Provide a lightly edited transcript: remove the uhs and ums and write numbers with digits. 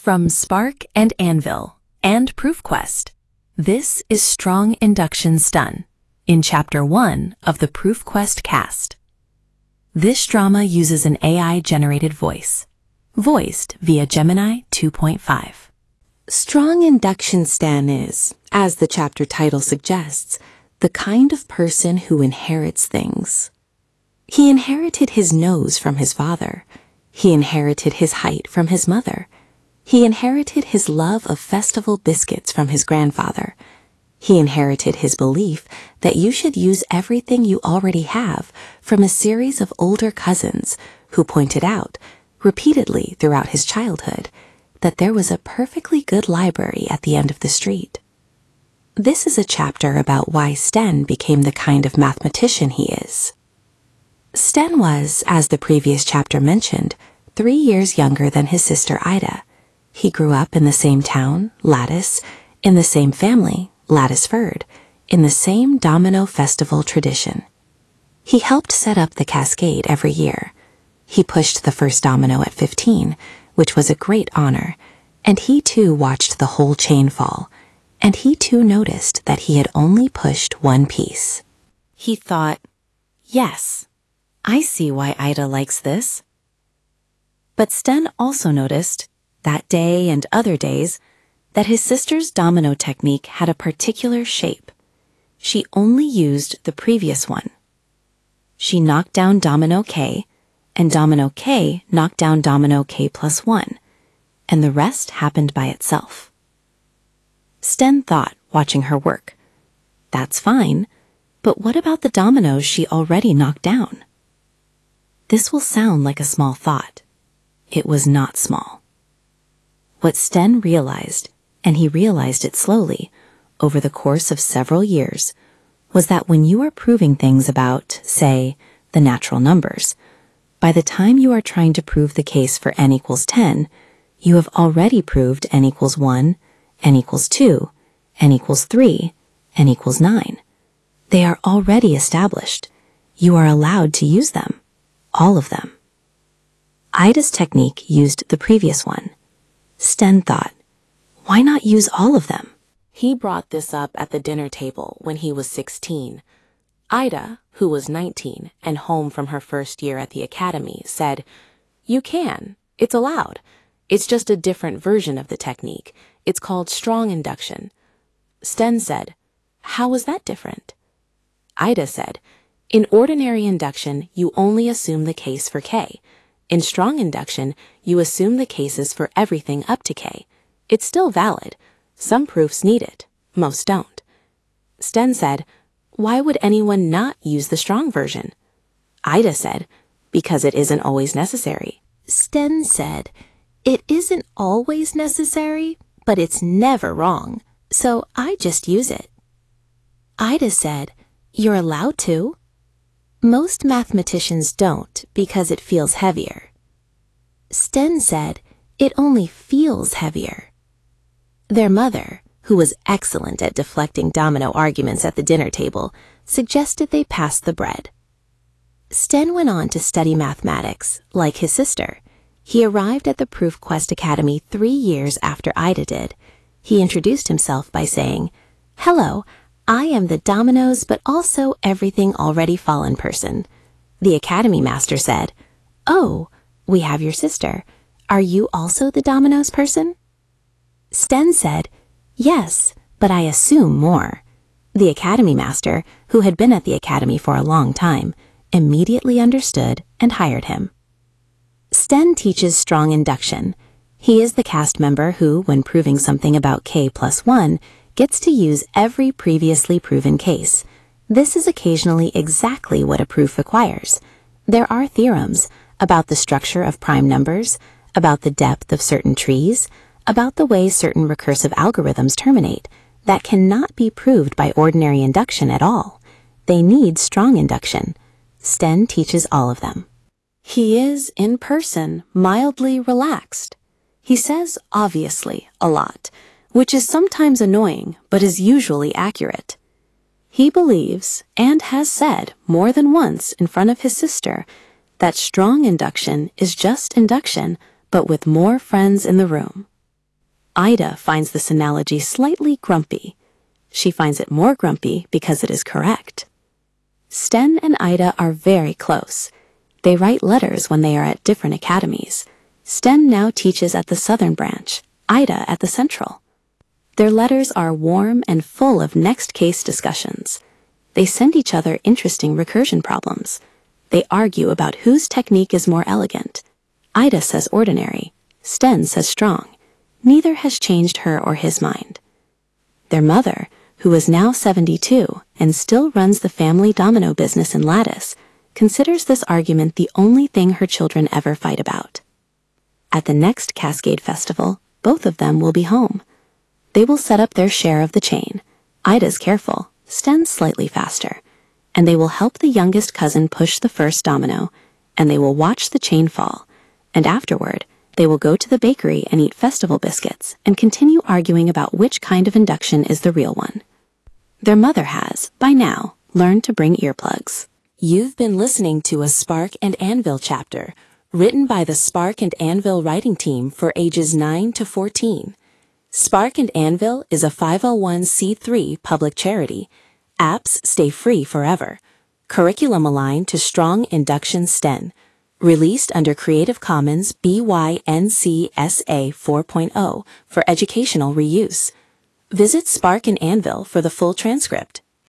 From Spark and Anvil and ProofQuest, this is Strong Induction Stun in Chapter 1 of the ProofQuest cast. This drama uses an AI-generated voice, voiced via Gemini 2.5. Strong Induction Stan is, as the chapter title suggests, the kind of person who inherits things. He inherited his nose from his father. He inherited his height from his mother. He inherited his love of festival biscuits from his grandfather. He inherited his belief that you should use everything you already have from a series of older cousins who pointed out, repeatedly throughout his childhood, that there was a perfectly good library at the end of the street. This is a chapter about why Sten became the kind of mathematician he is. Sten was, as the previous chapter mentioned, 3 years younger than his sister Ida. He grew up in the same town, Lattice, in the same family, Latticeford, in the same domino festival tradition. He helped set up the cascade every year. He pushed the first domino at 15, which was a great honor, and he too watched the whole chain fall, and he too noticed that he had only pushed one piece. He thought, yes, I see why Ida likes this. But Sten also noticed, that day and other days, that his sister's domino technique had a particular shape. She only used the previous one. She knocked down domino K, and domino K knocked down domino K plus 1, and the rest happened by itself. Sten thought, watching her work, that's fine, but what about the dominoes she already knocked down? This will sound like a small thought. It was not small. What Sten realized, and he realized it slowly, over the course of several years, was that when you are proving things about, say, the natural numbers, by the time you are trying to prove the case for n equals 10, you have already proved n equals 1, n equals 2, n equals 3, n equals 9. They are already established. You are allowed to use them, all of them. Ida's technique used the previous one. Sten thought, why not use all of them? He brought this up at the dinner table when he was 16. Ida, who was 19 and home from her first year at the academy, said, you can. It's allowed. It's just a different version of the technique. It's called strong induction. Sten said, how is that different? Ida said, in ordinary induction, you only assume the case for K. In strong induction, you assume the cases for everything up to K. It's still valid. Some proofs need it. Most don't. Sten said, why would anyone not use the strong version? Ida said, because it isn't always necessary. Sten said, it isn't always necessary, but it's never wrong, so I just use it. Ida said, you're allowed to. Most mathematicians don't because it feels heavier. Sten said, it only feels heavier. Their mother, who was excellent at deflecting domino arguments at the dinner table, suggested they pass the bread. Sten went on to study mathematics, like his sister. He arrived at the ProofQuest Academy 3 years after Ida did. He introduced himself by saying, hello, I am the dominoes but also everything already fallen person. The Academy Master said, oh, we have your sister. Are you also the dominoes person? Sten said, yes, but I assume more. The Academy Master, who had been at the Academy for a long time, immediately understood and hired him. Sten teaches strong induction. He is the cast member who, when proving something about K plus 1, gets to use every previously proven case. This is occasionally exactly what a proof requires. There are theorems about the structure of prime numbers, about the depth of certain trees, about the way certain recursive algorithms terminate, that cannot be proved by ordinary induction at all. They need strong induction. Sten teaches all of them. He is, in person, mildly relaxed. He says obviously a lot, which is sometimes annoying but is usually accurate. He believes, and has said more than once in front of his sister, that strong induction is just induction but with more friends in the room. Ida finds this analogy slightly grumpy. She finds it more grumpy because it is correct. Sten and Ida are very close. They write letters when they are at different academies. Sten now teaches at the Southern branch, Ida at the Central. Their letters are warm and full of next case discussions. They send each other interesting recursion problems. They argue about whose technique is more elegant. Ida says ordinary. Sten says strong. Neither has changed her or his mind. Their mother, who is now 72 and still runs the family domino business in Lattice, considers this argument the only thing her children ever fight about. At the next Cascade Festival, both of them will be home. They will set up their share of the chain. Ida's careful, Sten's slightly faster, and they will help the youngest cousin push the first domino, and they will watch the chain fall, and afterward, they will go to the bakery and eat festival biscuits and continue arguing about which kind of induction is the real one. Their mother has, by now, learned to bring earplugs. You've been listening to a Spark and Anvil chapter, written by the Spark and Anvil writing team for ages 9 to 14. Spark and Anvil is a 501c3 public charity. Apps stay free forever. Curriculum aligned to strong induction Sten. Released under Creative Commons BY-NC-SA 4.0 for educational reuse. Visit Spark and Anvil for the full transcript.